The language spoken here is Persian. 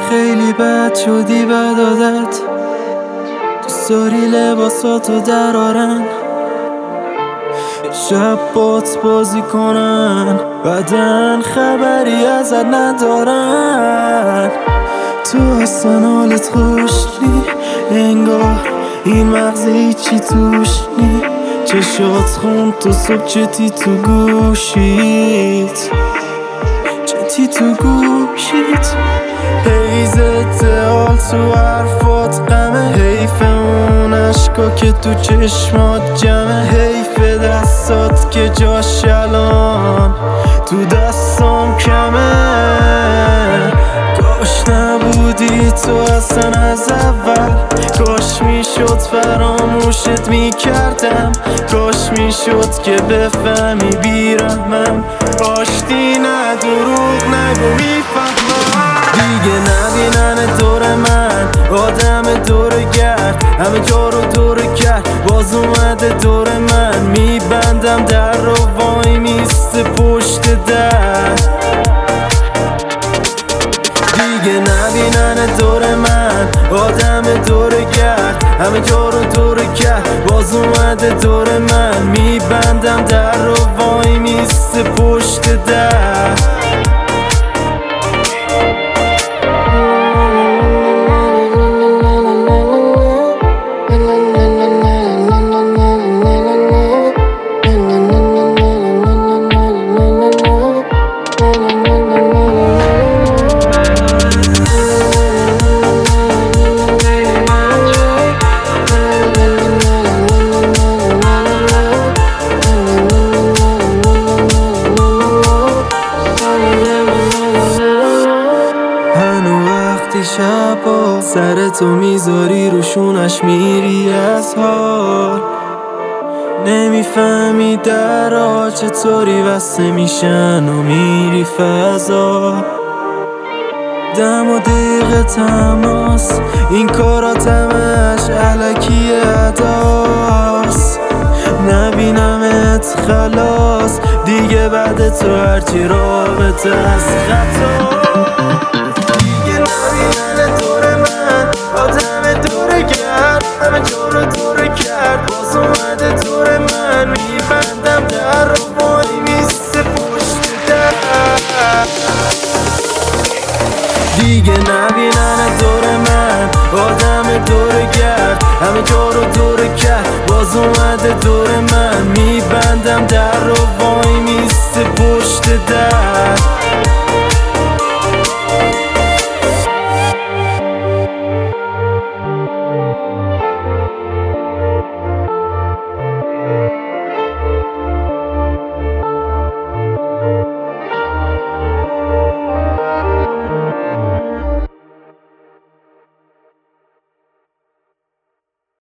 خیلی بد شدی بد عادت، دوست داری لباساتو درارن، شب بات بازی کنن، بعدن خبری ازت ندارن. تو اصلا حالت خوش نی، انگار این مغز هیچی توش نی. چشات خون تو صبح چتی تو گوشیت، چتی تو گوشیت. حیزت حال تو حرفات غمه، حیف اون عشقا که تو چشمات جمعه، حیف دستات که جاش الان تو دستام کمه. کاش نبودی تو اصلا از اول، کاش میشد فراموشت میکردم، کاش میشد که بفهمی بیرحمم. آشتی نه دروغ نگو میفهمم، دیگه نبینن دور من آدم دور گرد، همه جا رو دور کرد باز اومده دور من. میبندم در رو وای میسته پشت در، دیگه نبینن دور من آدم دور گرد، همه جا رو دور کرد باز اومده دور من. میبندم در رو وای میسته پشت در. شبا سرتو میذاری روشونش میری از حال، نمیفهمی درها چطوری وصله میشن و میری فضا. دم و دقیقه تماس این کارات همش علکی اداست، نبینمت خلاص دیگه بعد تو هرچی رابطه از خطا. همه جا رو دور کرد باز اومده دور من. میبندم در رو وای میسته پشت در، دیگه نبینن دور من آدم دور گرد، همه جا رو دور کرد باز اومده دور من. میبندم در رو وای میسته پشت در.